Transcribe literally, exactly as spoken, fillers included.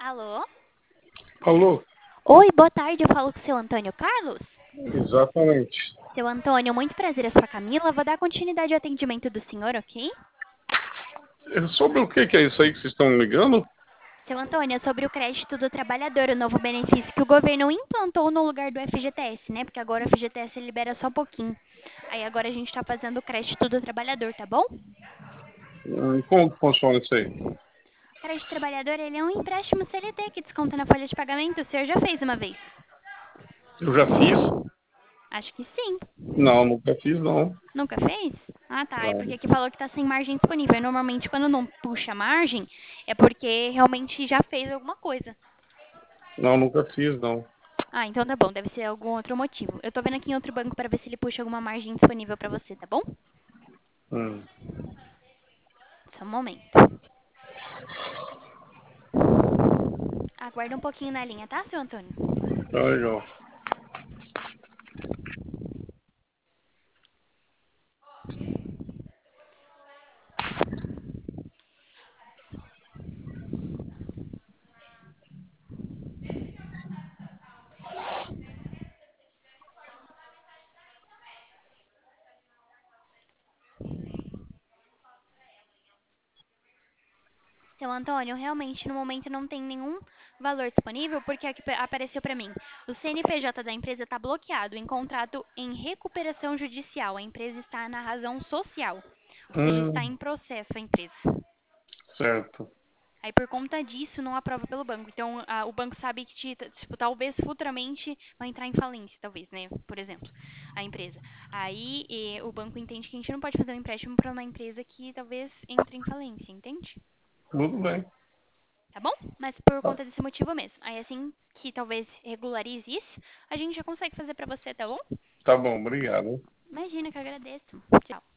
Alô? Alô? Oi, boa tarde, eu falo com o seu Antônio Carlos. Exatamente. Seu Antônio, muito prazer, eu sou a Camila. Vou dar continuidade ao atendimento do senhor, ok? É sobre o que que é isso aí que vocês estão ligando? Seu Antônio, é sobre o crédito do trabalhador, o novo benefício que o governo implantou no lugar do F G T S, né? Porque agora o F G T S libera só pouquinho. Aí agora a gente tá fazendo o crédito do trabalhador, tá bom? Ah, e como que funciona isso aí? O crédito do trabalhador, ele é um empréstimo C L T que desconta na folha de pagamento. O senhor já fez uma vez? Eu já fiz? Acho que sim. Não, nunca fiz, não. Nunca fez? Ah, tá. É porque Não, aqui falou que tá sem margem disponível. E normalmente, quando não puxa margem, é porque realmente já fez alguma coisa. não, nunca fiz, não. Ah, então tá bom. Deve ser algum outro motivo. Eu tô vendo aqui em outro banco para ver se ele puxa alguma margem disponível pra você, tá bom? Hum, Só um momento. Aguarda um pouquinho na linha, tá, seu Antônio? tá legal. Seu Antônio, realmente no momento não tem nenhum valor disponível porque aqui pa- apareceu para mim. O C N P J da empresa está bloqueado em contrato em recuperação judicial. A empresa está na razão social, ou seja, está Hum, em processo a empresa. certo. Aí por conta disso não aprova pelo banco. Então a- o banco sabe que te- tipo, talvez futuramente vai entrar em falência, talvez, né? Por exemplo, a empresa. Aí eh, o banco entende que a gente não pode fazer um empréstimo para uma empresa que talvez entre em falência, entende? Tudo bem. Tá bom? Mas por Tá, conta desse motivo mesmo. Aí assim que talvez regularize isso, a gente já consegue fazer pra você, tá bom? tá bom, obrigado. Imagina que eu agradeço. Tchau.